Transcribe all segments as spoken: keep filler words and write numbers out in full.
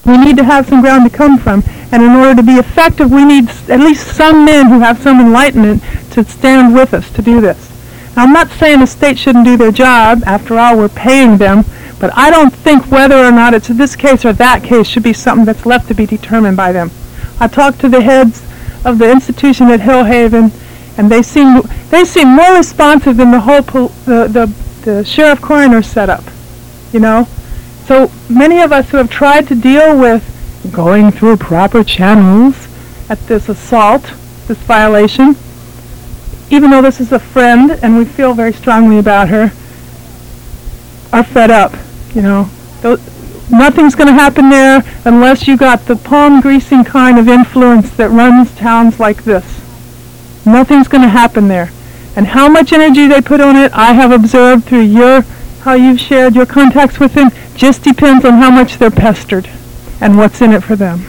We need to have some ground to come from. And in order to be effective, we need at least some men who have some enlightenment to stand with us to do this. Now, I'm not saying the state shouldn't do their job. After all, we're paying them. But I don't think whether or not it's this case or that case should be something that's left to be determined by them. I talked to the heads of the institution at Hillhaven, and they seem they seem more responsive than the whole pol- the, the the sheriff coroner setup. You know, so many of us who have tried to deal with going through proper channels at this assault, this violation, even though this is a friend and we feel very strongly about her, are fed up. You know, Th- nothing's going to happen there unless you got the palm greasing kind of influence that runs towns like this. Nothing's going to happen there. And how much energy they put on it, I have observed through your, how you've shared your contacts with them, just depends on how much they're pestered and what's in it for them.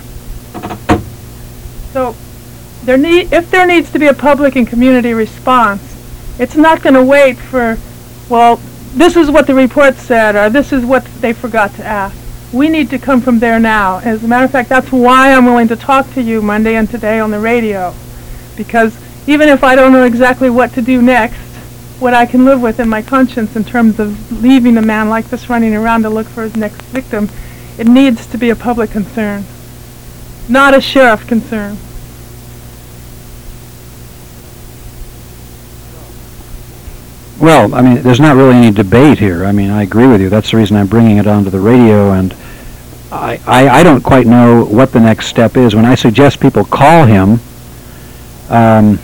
So, there need, if there needs to be a public and community response, it's not going to wait for, well, this is what the report said, or this is what they forgot to ask. We need to come from there now. As a matter of fact, that's why I'm willing to talk to you Monday and today on the radio. Because even if I don't know exactly what to do next, what I can live with in my conscience in terms of leaving a man like this running around to look for his next victim, it needs to be a public concern, not a sheriff concern. Well, I mean, there's not really any debate here. I mean, I agree with you. That's the reason I'm bringing it onto the radio, and I, I, I don't quite know what the next step is. When I suggest people call him um,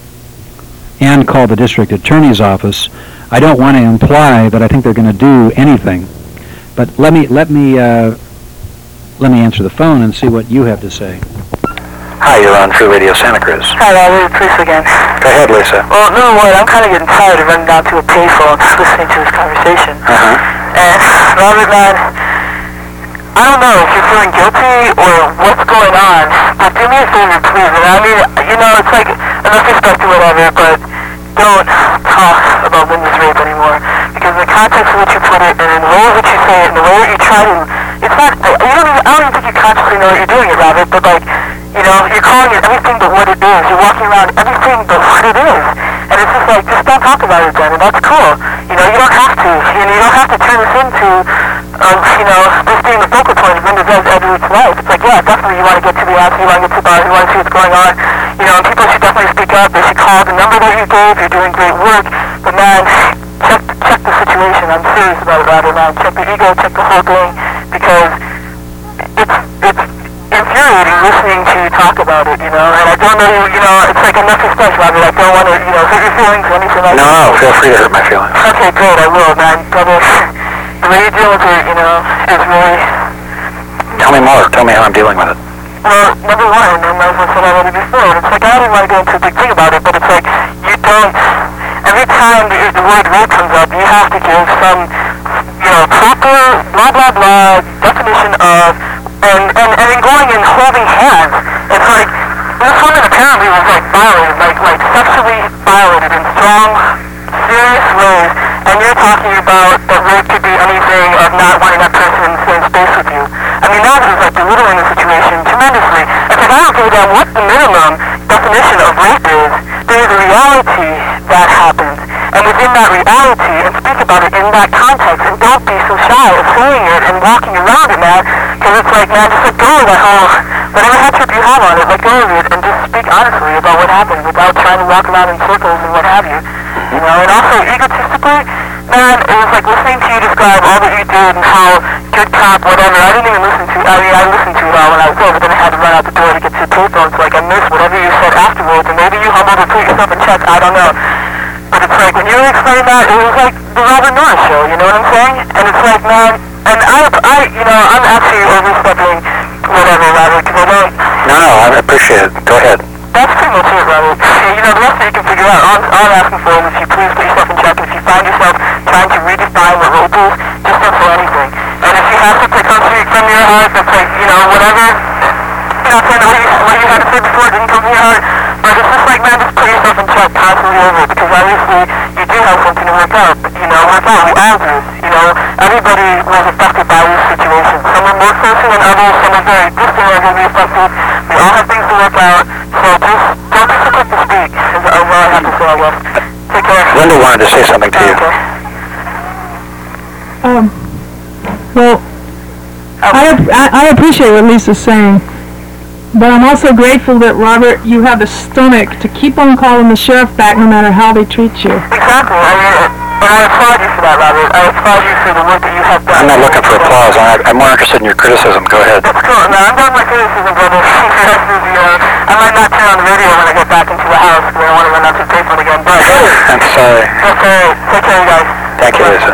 and call the district attorney's office, I don't want to imply that I think they're going to do anything. But let me let me uh, let me answer the phone and see what you have to say. Hi, you're on True Radio Santa Cruz. Hi, Robert. It's Lisa again. Go ahead, Lisa. Well, no, what? I'm kind of getting tired of running down to a payphone listening to this conversation. Uh-huh. And, Robert, man, I don't know if you're feeling guilty or what's going on, but do me a favor, please. And I mean, you know, it's like, enough respect or whatever, but don't talk about Linda's rape anymore. Because in the context of which you put it, and in the way that you say it, and the way that you try to, it's not, you don't even, I don't even think you consciously know what you're doing it, Robert, but like, you know, you're calling it everything but what it is. You're walking around everything but what it is. And it's just like, just don't talk about it then, and that's cool. You know, you don't have to. You know, you don't have to turn this into, um, you know, this being the focal point of Linda Edwards' life. It's like, yeah, definitely you want to get to the answer, you want to get to the bottom, you want to see what's going on. You know, and people should definitely speak up. They should call the number that you gave. You're doing great work. But man, check, check the situation. I'm serious about it, Robert, man. Check the ego, check the whole thing, because it's, it's, infuriating listening to you talk about it, you know, and I don't know, you know, it's like enough respect, Robert. I don't want to, you know, hurt your feelings or anything like no, that. No, feel free to hurt my feelings. Okay, great, I will, man. But the way you deal with it, you know, is really... Tell me more. Tell me how I'm dealing with it. Well, number one, and as I said already before, and it's like, I don't want to go into a big thing about it, but it's like, you don't, every time the, the word rape comes up, you have to give some, you know, proper blah, blah, blah definition of, and, and, and then going and holding hands. It's like, this woman apparently was like violated, like, like sexually violated in strong, serious ways, and you're talking about that rape could be anything of not wanting that person in the same space with you. I mean, that is like belittling the situation tremendously. It's like, I don't give a damn what the minimum definition of rape is. There is a reality that happens, and within that reality, and speak about it in that context, and don't be so shy of saying it and walking around it, man, because it's like, man, just let go of that whole, whatever head trip you have on it, let go of it, and just speak honestly about what happened without trying to walk around in circles and what have you. You know, and also egotistically, man, it was like listening to you describe all that you did and how good cop, whatever. I didn't even listen to, I mean, I listened to it all when I was there, but then I had to run out the door to get to the payphone, so like I missed whatever you said afterwards, and maybe you humbled or put yourself in check, I don't know. But it's like, when you were explaining that, it was like the Robert Norris show, you know what I'm saying? And it's like, man, and I, I you know, I'm actually overstepping whatever, Robert, because I don't... No, no, I appreciate it. Go ahead. That's pretty much it, Robert. You know, the rest of it you can figure out. All, all I'm asking for is if you please put yourself in check, and if you find yourself trying to redefine what rape is, just don't say anything. And if you have something come to you from your heart that's like, you know, whatever, you know, saying what you, what you had to say before didn't come from your heart, but it's just like, man, just put yourself in check constantly over it, because obviously you do have something to work out. You know, work out. We all do. You know, everybody was affected by this situation. Some are more closely than others, some are very distant are going to be affected. We all have things to work out. So just don't be so quick to speak, is all I have to say, I guess. Take care. Linda wanted to say something to you. Okay. Um, well, I, ap- I I appreciate what Lisa's saying, but I'm also grateful that, Robert, you have the stomach to keep on calling the sheriff back no matter how they treat you. Exactly. I mean, and I applaud you for that, Robert. I applaud you for the work that you have done. I'm not looking for applause. I, I'm more interested in your criticism. Go ahead. That's cool. No, I'm done with criticism, brother. The rest is, you know, I might not turn on the radio when I get back into the house because I don't want to run out to payphone again, but... I'm sorry. That's all right. Take care, you guys. Thank you, Lisa.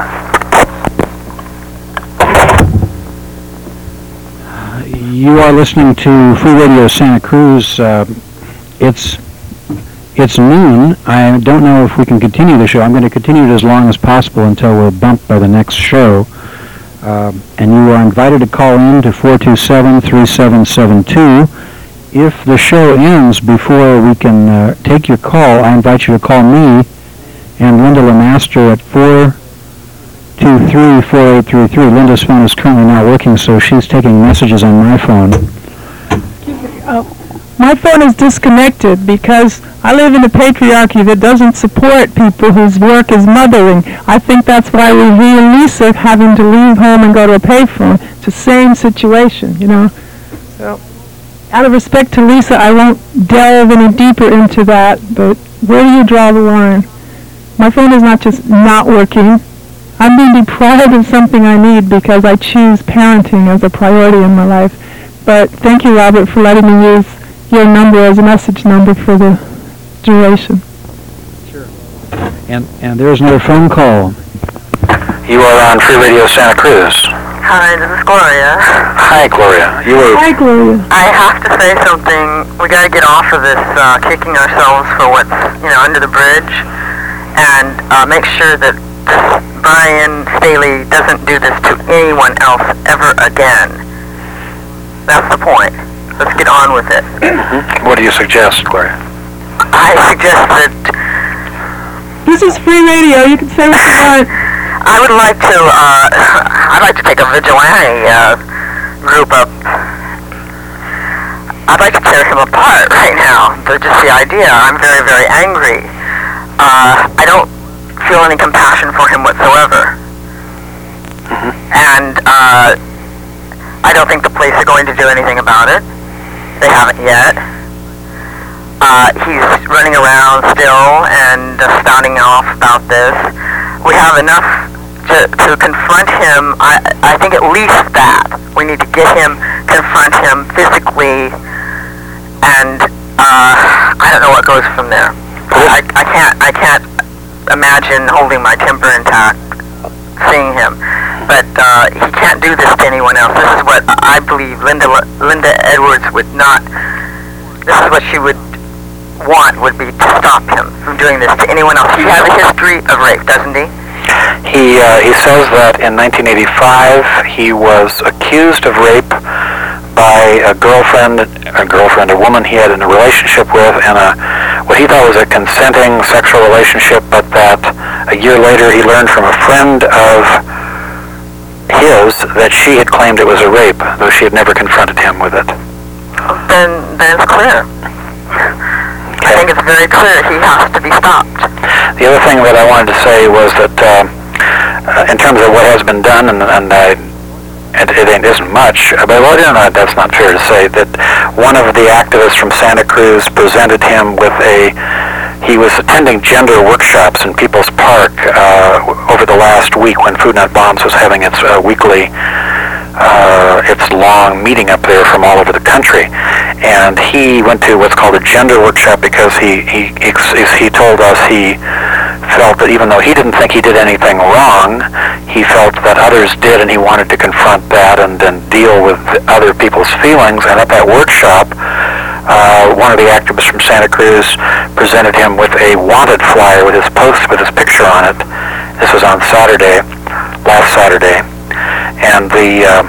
You are listening to Free Radio Santa Cruz. Uh, it's it's noon. I don't know if we can continue the show. I'm going to continue it as long as possible until we're bumped by the next show. Uh, and you are invited to call in to four two seven, three seven seven two. If the show ends before we can uh, take your call, I invite you to call me and Linda Lemaster at four two three, four eight three three. Linda's phone is currently not working, so she's taking messages on my phone. Uh, my phone is disconnected because I live in a patriarchy that doesn't support people whose work is mothering. I think that's why we me and Lisa having to leave home and go to a payphone. It's the same situation, you know. So, out of respect to Lisa, I won't delve any deeper into that, but where do you draw the line? My phone is not just not working. I'm being deprived of something I need because I choose parenting as a priority in my life. But thank you, Robert, for letting me use your number as a message number for the duration. Sure. And and there's another phone call. You are on Free Radio Santa Cruz. Hi, this is Gloria. Hi, Gloria. You were... Hi, Gloria. I have to say something. We got to get off of this uh, kicking ourselves for what's, you know, under the bridge, and uh, make sure that this Brian Staley doesn't do this to anyone else ever again. That's the point. Let's get on with it. Mm-hmm. What do you suggest, Gloria? I suggest that This is free radio. You can say what you want. I would like to, uh, I'd like to take a vigilante uh, group up. I'd like to tear him apart right now. But just the idea, I'm very, very angry. Uh, I don't feel any compassion for him whatsoever. Mm-hmm. And uh, I don't think the police are going to do anything about it. They haven't yet. Uh, he's running around still and uh, spouting off about this. We have enough to, to confront him. I, I think at least that. We need to get him, confront him physically, and uh, I don't know what goes from there. I, I can't I can't imagine holding my temper intact seeing him. But uh, he can't do this to anyone else. This is what I believe Linda Linda Edwards would not, this is what she would want, would be to stop him from doing this to anyone else. He has a history of rape, doesn't he? He uh, he says that in nineteen eighty-five he was accused of rape by a girlfriend, a girlfriend, a woman he had in a relationship with, and a what he thought was a consenting sexual relationship, but that a year later he learned from a friend of his that she had claimed it was a rape, though she had never confronted him with it. Then, then it's clear. I think it's very clear he has to be stopped. The other thing that I wanted to say was that uh, uh, in terms of what has been done, and, and I, it, it isn't much, but well, you know, that's not fair to say, that one of the activists from Santa Cruz presented him with a, he was attending gender workshops in People's Park uh, over the last week when Food Not Bombs was having its uh, weekly Uh, its long meeting up there from all over the country, and he went to what's called a gender workshop because he he he told us he felt that even though he didn't think he did anything wrong, he felt that others did, and he wanted to confront that and then deal with other people's feelings. And at that workshop, uh, one of the activists from Santa Cruz presented him with a wanted flyer with his post with his picture on it. This was on Saturday, last Saturday. And the um,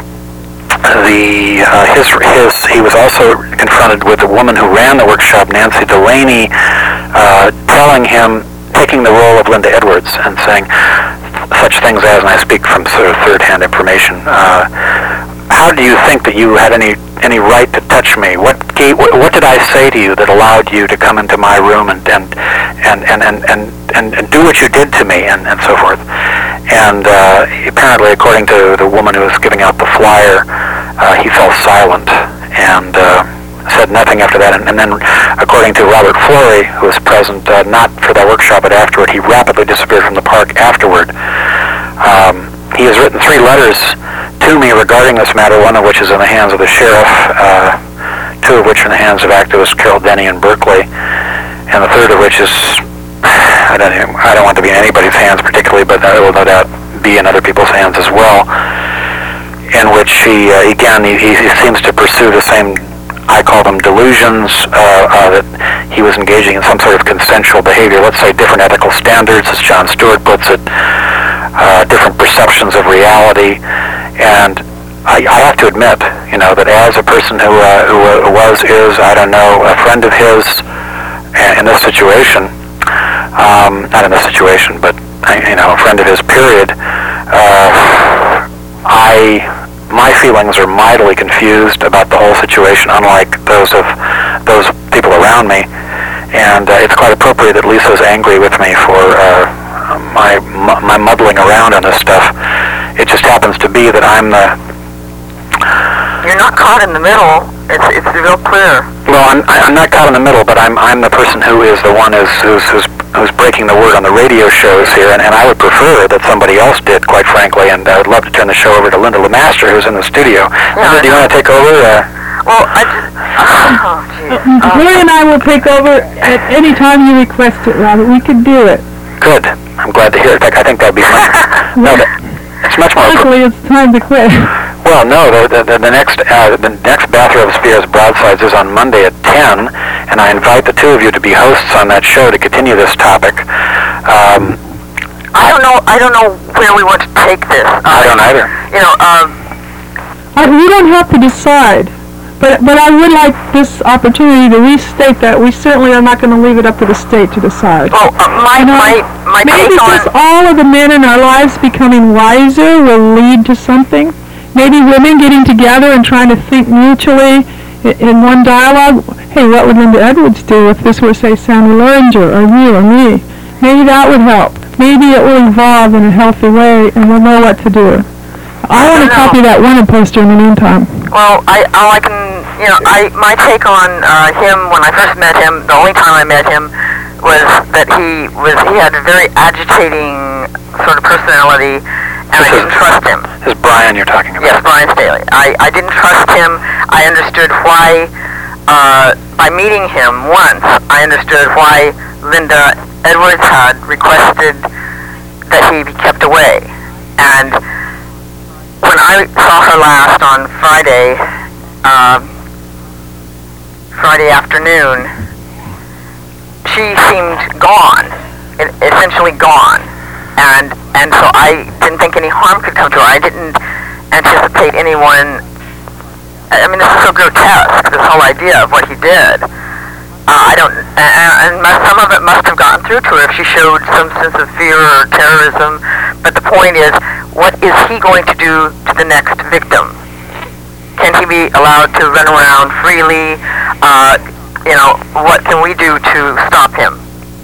the uh, his his he was also confronted with a woman who ran the workshop, Nancy Delaney, uh, telling him, taking the role of Linda Edwards and saying such things as, and I speak from sort of third-hand information, uh, how do you think that you had any any right to touch me? What gave, what, what did I say to you that allowed you to come into my room and and and and and, and, and, and do what you did to me and, and so forth? And uh, apparently, according to the woman who was giving out the flyer, uh, he fell silent and uh, said nothing after that. And, and then, according to Robert Flory, who was present, uh, not for that workshop but afterward, he rapidly disappeared from the park afterward. Um, he has written three letters to me regarding this matter, one of which is in the hands of the sheriff, uh, two of which are in the hands of activist Carol Denny in Berkeley, and the third of which is, I don't even, I don't want to be in anybody's hands particularly, but it will no doubt be in other people's hands as well, in which he, uh, again, he, he seems to pursue the same, I call them delusions, uh, uh, that he was engaging in some sort of consensual behavior, let's say different ethical standards, as Jon Stewart puts it, uh, different perceptions of reality. And I, I have to admit, you know, that as a person who, uh, who uh, was, is, I don't know, a friend of his in this situation, um, not in this situation, but, you know, a friend of his, period, uh, I, my feelings are mightily confused about the whole situation, unlike those of those people around me. And uh, it's quite appropriate that Lisa's angry with me for uh, my, my muddling around on this stuff. It just happens to be that I'm the... You're not caught in the middle. It's it's real clear. Well, I'm I'm not caught in the middle, but I'm I'm the person who is the one who's who's who's, who's breaking the word on the radio shows here, and, and I would prefer that somebody else did, quite frankly. And I would love to turn the show over to Linda LeMaster, who's in the studio. Yeah, Linda, do you want to take over? Uh, well, I just... Oh, geez. Uh, Julie and I will take over at any time you request it, Robert. We could do it. Good. I'm glad to hear it. In fact, I think that'd be fun. No, that, it's much more... Luckily, it's time to quit. Well, no, the, the, the next uh, the next Bathrobe Spears Broadsides is on Monday at ten, and I invite the two of you to be hosts on that show to continue this topic. Um, I don't know. I don't know where we want to take this. Uh, I don't either. You know, um, I, we don't have to decide, but but I would like this opportunity to restate that we certainly are not going to leave it up to the state to decide. well, uh, my You know, my my Maybe take just on all of the men in our lives becoming wiser will lead to something. Maybe women getting together and trying to think mutually in, in one dialogue. Hey, what would Linda Edwards do if this were, say, Sandy Luringer or you or me? Maybe that would help. Maybe it will evolve in a healthy way and we'll know what to do. I want to copy that wanted poster in the meantime. well, I all I can you know I my take on uh, him when I first met him, the only time I met him, was that he was he had a very agitating sort of personality. And I didn't trust him. This is Brian you're talking about. Yes, Brian Staley. I, I didn't trust him. I understood why, uh, by meeting him once, I understood why Linda Edwards had requested that he be kept away. And when I saw her last on Friday, uh, Friday afternoon, she seemed gone, essentially gone. And and so I didn't think any harm could come to her. I didn't anticipate anyone. I mean, this is so grotesque, this whole idea of what he did. Uh, I don't, and, and must, some of it must have gotten through to her if she showed some sense of fear or terrorism. But the point is, what is he going to do to the next victim? Can he be allowed to run around freely? Uh, you know, what can we do to stop him?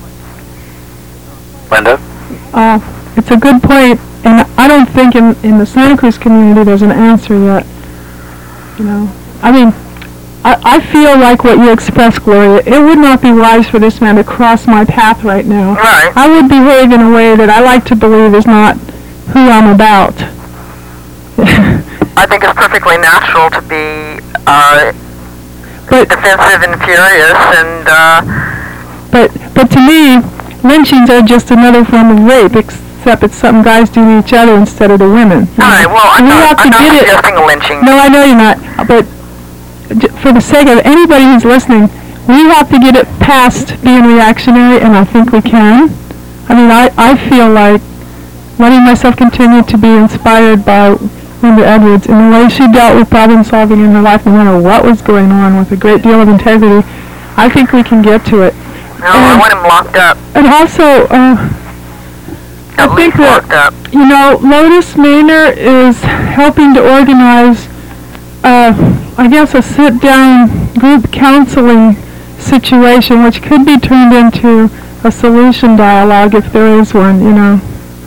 Linda? Uh, it's a good point, and I don't think in, in the Santa Cruz community there's an answer yet. You know, I mean, I, I feel like what you expressed, Gloria. It would not be wise for this man to cross my path right now. Right. I would behave in a way that I like to believe is not who I'm about. I think it's perfectly natural to be uh, but defensive and furious, and uh, but but to me, lynchings are just another form of rape, except it's something guys do to each other instead of to women. all right. Well, I'm We not, have to I'm not get it- suggesting a lynching. No, I know you're not, but j- for the sake of anybody who's listening, we have to get it past being reactionary, and I think we can. I mean, I, I feel like letting myself continue to be inspired by Linda Edwards in the way she dealt with problem solving in her life, no matter what was going on, with a great deal of integrity. I think we can get to it. No, I And- want him locked up. And also, uh, I At think least that, locked up. you know, Lotus Maynor is helping to organize uh, I guess, a sit-down group counseling situation, which could be turned into a solution dialogue if there is one, you know.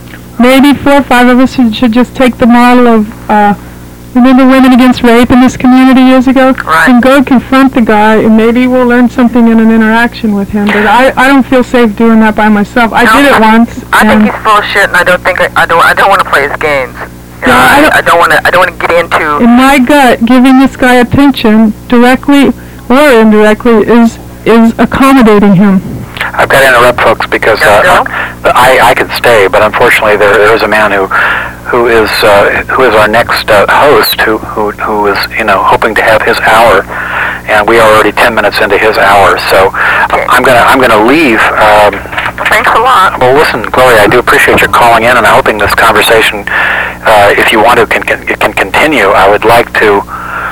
Maybe four or five of us should, should just take the model of, uh, remember Women Against Rape in this community years ago? Right. And go confront the guy, and maybe we'll learn something in an interaction with him. But I, I don't feel safe doing that by myself. I No, did it I, once. I and think he's full of shit, and I don't think I, I don't I don't want to play his games. You know, Yeah, I I, don't- I don't want to I don't want to get into. in my gut, giving this guy attention, directly or indirectly, is is accommodating him. I've got to interrupt, folks, because uh, Yeah, uh, I I could stay, but unfortunately there there is a man who who is uh, who is our next uh, host who who who is you know hoping to have his hour, and we are already ten minutes into his hour, so Okay. I'm gonna I'm gonna leave. Um, Thanks a lot. Well, listen, Gloria, I do appreciate your calling in, and I'm hoping this conversation, uh, if you want to, can, can can continue. I would like to,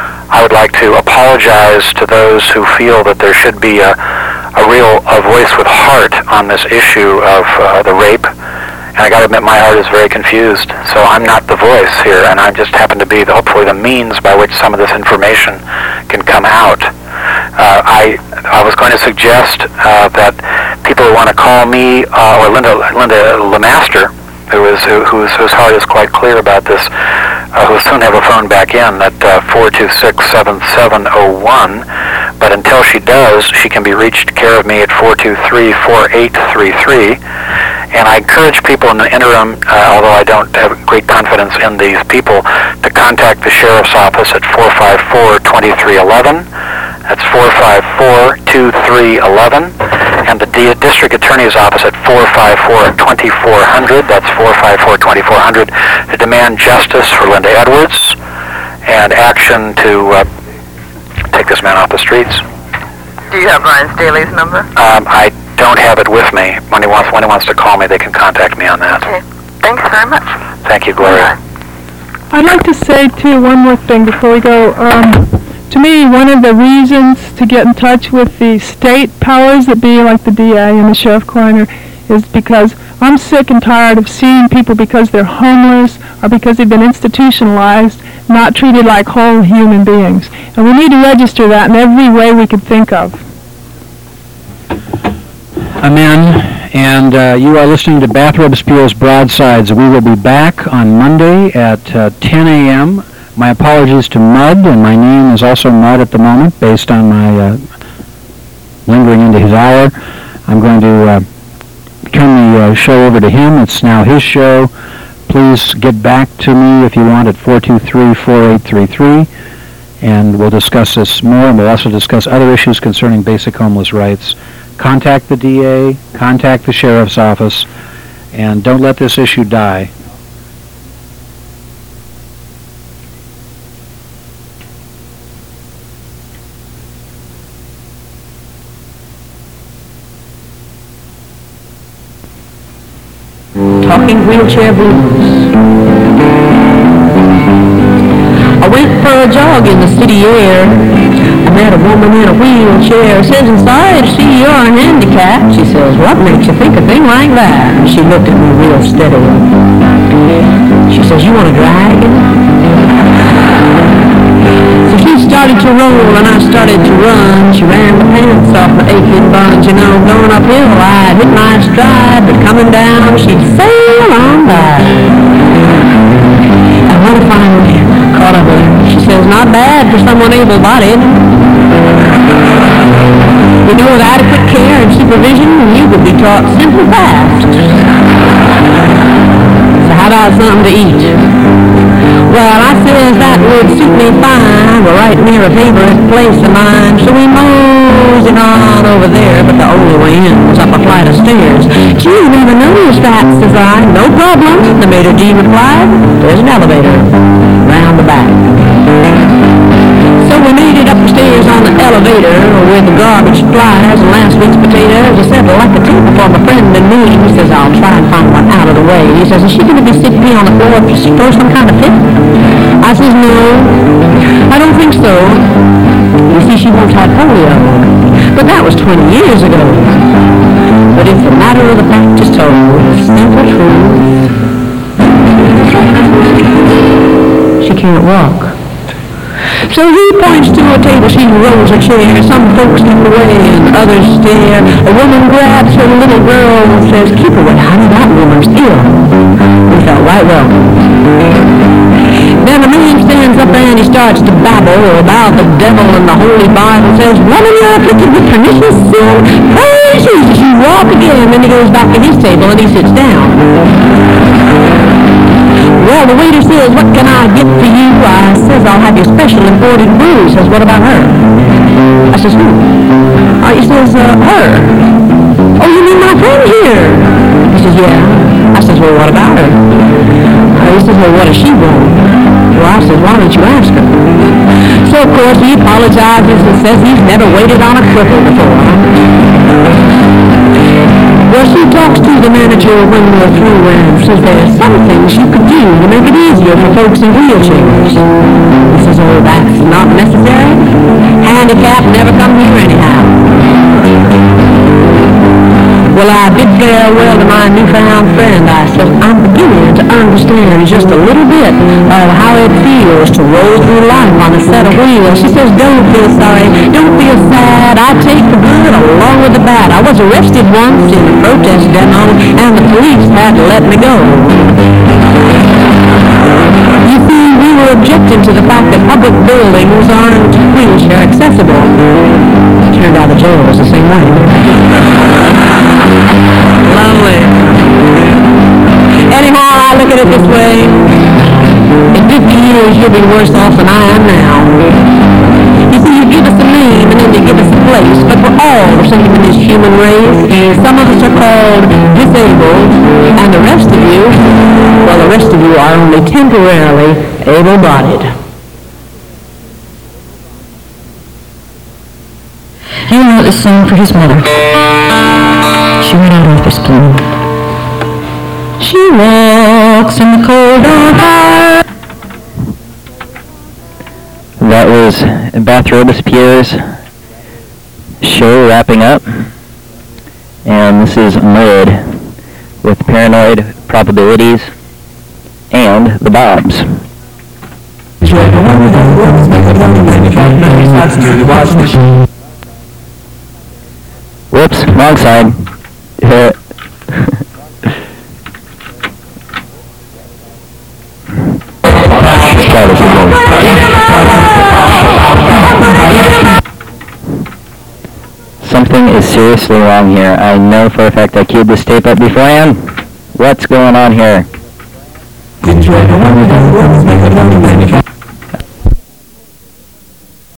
I would like to apologize to those who feel that there should be a, a real a voice with heart on this issue of uh, the rape. And I got to admit, my heart is very confused. So I'm not the voice here, and I just happen to be the, hopefully the means by which some of this information can come out. Uh, I I was going to suggest uh, that people who want to call me uh, or Linda Linda Lemaster, who is who, whose whose heart is quite clear about this, uh, who will soon have a phone back in at uh, four two six, seven seven zero one. But until she does, she can be reached care of me at four two three, four eight three three. And I encourage people in the interim, uh, although I don't have great confidence in these people, to contact the Sheriff's Office at four five four, two three one one. That's four five four, two three one one. And the D- District Attorney's Office at four five four, two four zero zero. That's four five four, two four zero zero to demand justice for Linda Edwards and action to uh, take this man off the streets. Do you have Ryan Staley's number? Um, I don't have it with me. When he wants, when he wants to call me, they can contact me on that. Okay. Thanks very much. Thank you, Gloria. I'd like to say, too, one more thing before we go. Um, to me, one of the reasons to get in touch with the state powers that be, like the D A and the sheriff coroner, is because I'm sick and tired of seeing people, because they're homeless or because they've been institutionalized, not treated like whole human beings. And we need to register that in every way we could think of. Amen. And uh, you are listening to Bathrobes Spiel's Broadsides. We will be back on Monday at uh, ten a.m. My apologies to Mud, and my name is also Mud at the moment, based on my uh, lingering into his hour. I'm going to uh, turn the uh, show over to him. It's now his show. Please get back to me if you want at four two three, four eight three three, and we'll discuss this more, and we'll also discuss other issues concerning basic homeless rights. Contact the D A, contact the Sheriff's Office, and don't let this issue die. Talking wheelchair blues. I went for a jog in the city air. I met a woman in a wheelchair. Says, I'm sorry to see you're handicapped. She says, what makes you think a thing like that? And she looked at me real steady. She says, you want a dragon? So she started to roll and I started to run. She ran the pants off my aching buns. You know, going uphill I'd hit my stride, but coming down she'd sail on by. And when I finally caught up with her, she says, not bad for someone able-bodied. You know, with adequate care and supervision, you could be taught simple fast. So how about something to eat? Well, I says that would suit me fine. We're right near a favorite place of mine. So we moseyed on over there, but the only way in was up a flight of stairs. She didn't even notice that, says I. No problem, the maitre d' replied. There's an elevator round the back. So we made it up the stairs on the elevator with the garbage flies and last week's potatoes. I said, like a table for my friend and me. He says, I'll try and find one out of the way. He says, is she going to be sitting me on the floor to throw some kind of fit? I says, no, I don't think so. You see, she once had polio, but that was twenty years ago. But if the matter of the fact is told, the simple truth, she can't walk. So he points to a table, she rolls a chair. Some folks look away and others stare. A woman grabs her little girl and says, "Keep away, honey, that woman's ill." We felt right welcome. Then a man stands up there and he starts to babble about the devil and the Holy Bible. Says, "Woman, you're afflicted with pernicious sin. Praise Jesus." You walk again. Then he goes back to his table and he sits down. Well, the waiter says, "What can I get for you?" I says, "I'll have your special imported brew." He says, "What about her?" I says, "Who?" Uh, he says, uh, "Her." "Oh, you mean my friend here?" He says, "Yeah." I says, "Well, what about her?" Uh, he says, "Well, what does she want?" Well, I says, "Why don't you ask her?" So, of course, he apologizes and says he's never waited on a cripple before. Well, she talks to the manager when we're through and says there's some things you could do to make it easier for folks in wheelchairs. He says, "Oh, that's not necessary. Handicap never come here anyhow." Well, I bid farewell to my newfound friend. I said, "I'm beginning to understand just a little bit of how it feels to roll through life on a set of wheels." She says, "Don't feel sorry. Don't feel sad. I take the good along with the bad. I was arrested once in a protest demo, and the police had to let me go." You see, we were objecting to the fact that public buildings aren't wheelchair accessible. Turned out the jail was the same way. Lovely. Anyhow, I look at it this way. In fifty years, you'll be worse off than I am now. You see, you give us a name and then you give us a place, but we're all the same in this human race. Some of us are called disabled, and the rest of you, well, the rest of you are only temporarily able-bodied. He wrote this song for his mother. She went out of her skin. She walks in the cold dark heart. That was Bathrobus Pierre's show wrapping up. And this is Mud with Paranoid Probabilities and the Bobs. Whoops, wrong side. Yeah. Let's try this again. Something is seriously wrong here. I know for a fact I queued this tape up beforehand. What's going on here?